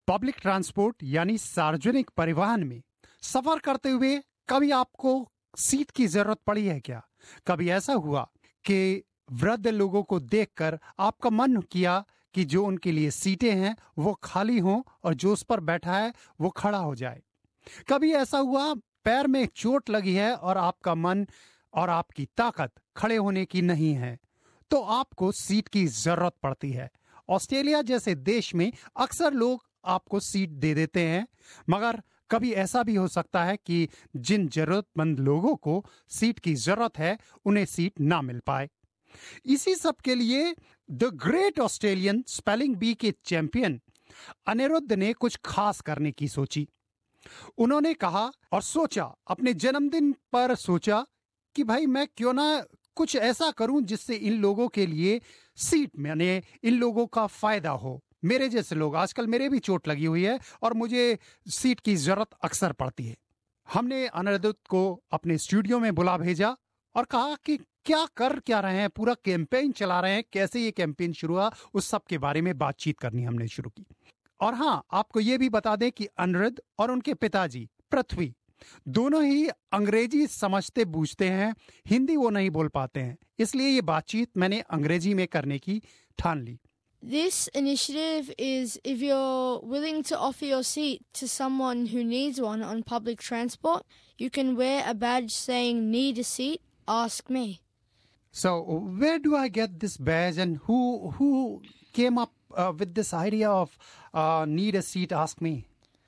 Public transport यानी सार्वजनिक परिवहन में सफर करते हुए कभी आपको सीट की जरूरत पड़ी है क्या? कभी ऐसा हुआ कि वृद्ध लोगों को देखकर आपका मन किया कि जो उनके लिए सीटें हैं वो खाली हों और जो उस पर बैठा है वो खड़ा हो जाए? कभी ऐसा हुआ पैर में एक चोट लगी है और आपका मन और आपकी ताकत खड़े होने की नहीं है, तो आपको सीट की जरूरत पड़ती है। ऑस्ट्रेलिया जैसे देश में अक्सर लोग आपको सीट दे देते हैं, मगर कभी ऐसा भी हो सकता है कि जिन जरूरतमंद लोगों को सीट की जरूरत है उन्हें सीट ना मिल पाए। इसी सब के लिए the great Australian spelling bee के चैंपियन अनिरुद्ध ने कुछ खास करने की सोची। उन्होंने कहा और सोचा, अपने जन्मदिन पर सोचा कि भाई मैं क्यों ना कुछ ऐसा करूं जिससे इन लोगों के लिए सीट में इन लोगों का फायदा हो। मेरे जैसे लोग, आजकल मेरे भी चोट लगी हुई है और मुझे सीट की जरूरत अक्सर पड़ती है। हमने अनिरुद्ध को अपने स्टूडियो में बुला भेजा और कहा कि क्या रहे हैं, पूरा कैंपेन चला रहे हैं, कैसे ये कैंपेन शुरू हुआ, उस सब के बारे में बातचीत करनी हमने शुरू की। और हाँ, आपको ये भी बता दें कि अनिरुद्ध और उनके पिताजी पृथ्वी दोनों ही अंग्रेजी समझते बूझते हैं, हिंदी वो नहीं बोल पाते हैं, इसलिए ये बातचीत मैंने अंग्रेजी में करने की ठान ली। This initiative is if you're willing to offer your seat to someone who needs one on public transport, you can wear a badge saying "Need a seat? Ask me." So where do I get this badge, and who came up with this idea of need a seat, ask me?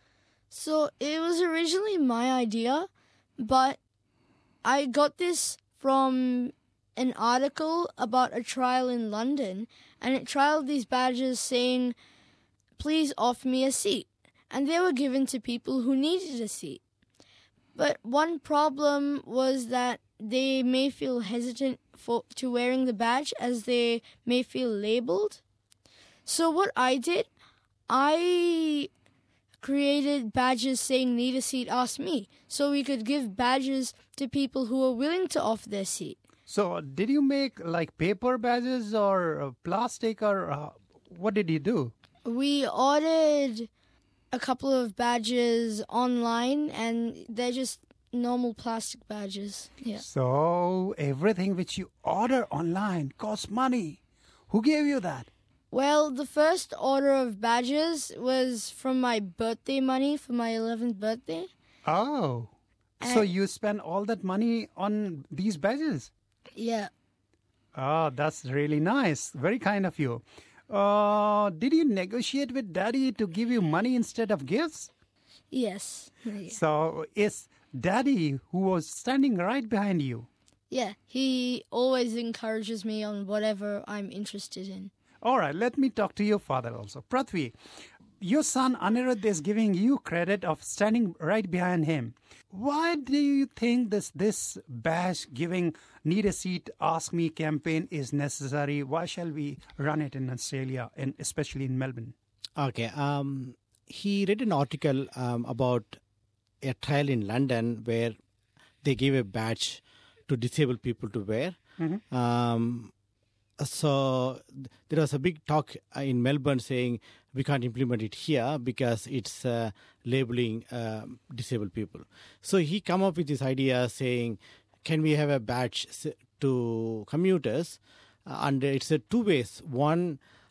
So it was originally my idea, but I got this from an article about a trial in London, and it trialed these badges saying, "Please offer me a seat." And they were given to people who needed a seat. But one problem was that they may feel hesitant to wearing the badge as they may feel labeled. So what I did, I created badges saying "Need a seat, ask me," so we could give badges to people who are willing to offer their seat. So did you make like paper badges or plastic, or what did you do? We ordered a couple of badges online, and they're just normal plastic badges. Yeah. So everything which you order online costs money. Who gave you that? Well, the first order of badges was from my birthday money for my 11th birthday. Oh, so you spent all that money on these badges? Yeah. Oh, that's really nice. Very kind of you. Did you negotiate with Daddy to give you money instead of gifts? Yes. Yeah. So is Daddy who was standing right behind you? Yeah, he always encourages me on whatever I'm interested in. All right, let me talk to your father also. Prithvi, your son Anirudh is giving you credit of standing right behind him. Why do you think this badge giving "Need a seat, ask me" campaign is necessary? Why shall we run it in Australia, and especially in Melbourne? Okay, he read an article about a trial in London where they gave a badge to disabled people to wear. Mm-hmm. So there was a big talk in Melbourne saying we can't implement it here because it's labeling disabled people. So he come up with this idea saying, can we have a badge to commuters? And it's two ways. One,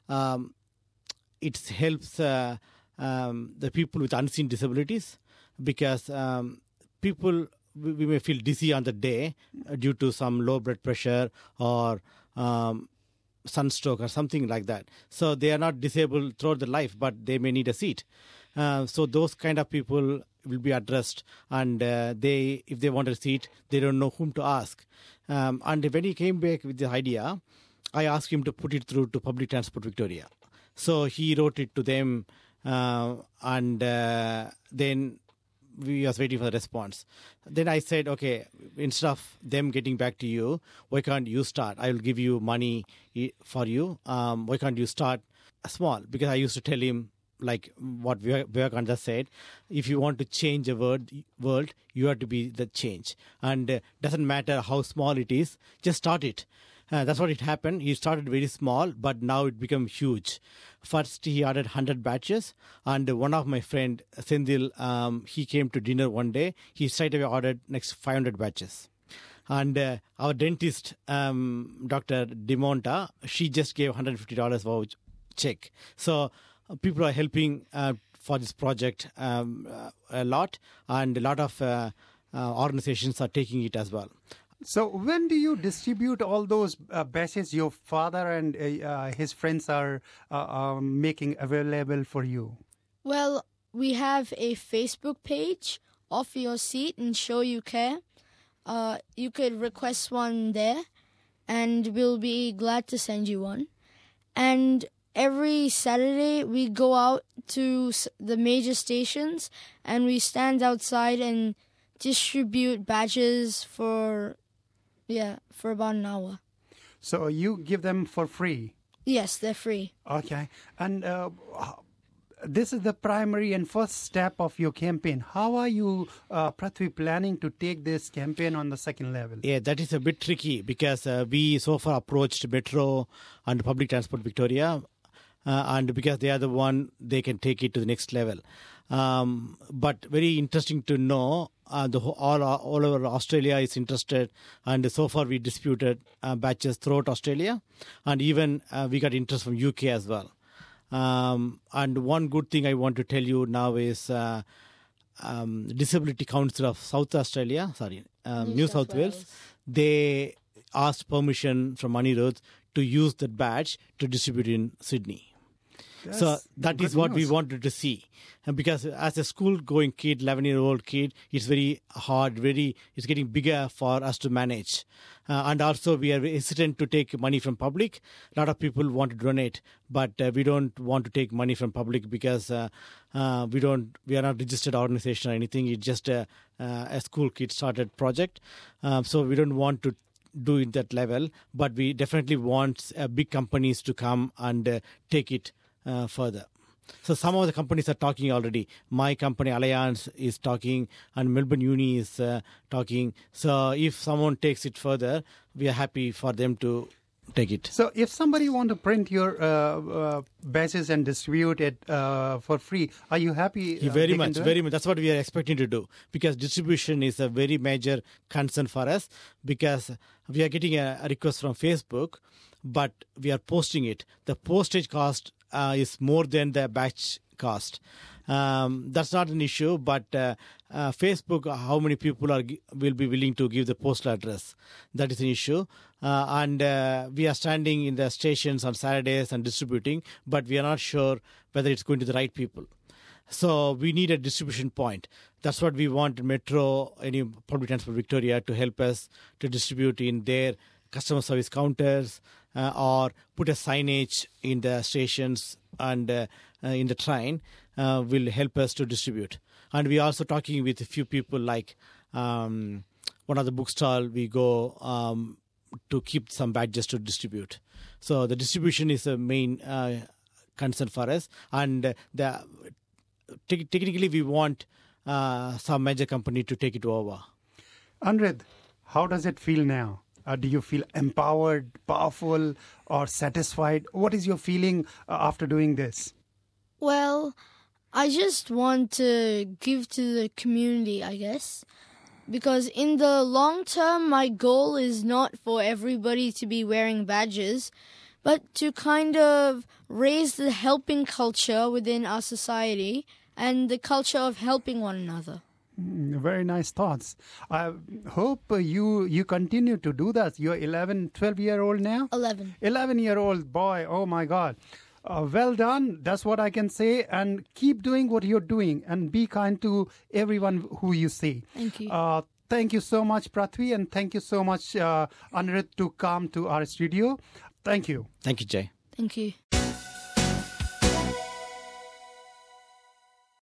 it helps the people with unseen disabilities because people, we may feel dizzy on the day due to some low blood pressure or sunstroke or something like that. So they are not disabled throughout their life, but they may need a seat. So those kind of people will be addressed, and if they want a seat, they don't know whom to ask. And when he came back with the idea, I asked him to put it through to Public Transport Victoria. So he wrote it to them, and then we was waiting for the response. Then I said, okay, instead of them getting back to you, why can't you start? I will give you money for you. Why can't you start small? Because I used to tell him, like what Vivekananda said, if you want to change a world, you have to be the change. And doesn't matter how small it is, just start it. That's what it happened. He started very small, but now it became huge. First, he ordered 100 batches, and one of my friend, Sendil, he came to dinner one day. He straight away ordered next 500 batches. And our dentist, Dr. Demonta, she just gave $150 voucher check. So people are helping for this project a lot, and a lot of organizations are taking it as well. So when do you distribute all those batches your father and his friends are making available for you? Well, we have a Facebook page, Offer Your Seat and Show You Care. You could request one there, and we'll be glad to send you one. And every Saturday, we go out to the major stations, and we stand outside and distribute badges for about an hour. So you give them for free? Yes, they're free. Okay. And this is the primary and first step of your campaign. How are you, Prithvi, planning to take this campaign on the second level? Yeah, that is a bit tricky because we so far approached Metro and Public Transport Victoria, and because they are the one, they can take it to the next level. But very interesting to know, all over Australia is interested, and so far we distributed batches throughout Australia, and even we got interest from UK as well. And one good thing I want to tell you now is Disability Council of South Australia, New South Wales, they asked permission from Anirudh to use that badge to distribute in Sydney. So that is what we wanted to see. And because as a school-going kid, 11-year-old kid, it's very hard, it's getting bigger for us to manage. And also we are hesitant to take money from public. A lot of people want to donate, but we don't want to take money from public because we are not registered organization or anything. It's just a school kid started project. So we don't want to do it that level, but we definitely want big companies to come and take it further. So some of the companies are talking already. My company Alliance is talking, and Melbourne Uni is talking. So if someone takes it further, we are happy for them to take it. So if somebody want to print your badges and distribute it for free, are you happy? Very much. That's what we are expecting to do, because distribution is a very major concern for us, because we are getting a request from Facebook, but we are posting it. The postage cost is more than the batch cost. That's not an issue, but Facebook, how many people will be willing to give the postal address? That is an issue. And we are standing in the stations on Saturdays and distributing, but we are not sure whether it's going to the right people. So we need a distribution point. That's what we want Metro, any Public Transport Victoria, to help us to distribute in their customer service counters, or put a signage in the stations and in the train will help us to distribute. And we are also talking with a few people, like one of the bookstall, we go to keep some badges to distribute. So the distribution is a main concern for us. And technically we want some major company to take it over. Anirudh, how does it feel now? Do you feel empowered, powerful, or satisfied? What is your feeling after doing this? Well, I just want to give to the community, I guess. Because in the long term, my goal is not for everybody to be wearing badges, but to kind of raise the helping culture within our society and the culture of helping one another. Very nice thoughts. I hope you continue to do that. You're 11, 12-year-old now? 11. 11-year-old boy. Oh, my God. Well done. That's what I can say. And keep doing what you're doing. And be kind to everyone who you see. Thank you. Thank you so much, Prithvi. And thank you so much, Anirudh, to come to our studio. Thank you. Thank you, Jay. Thank you.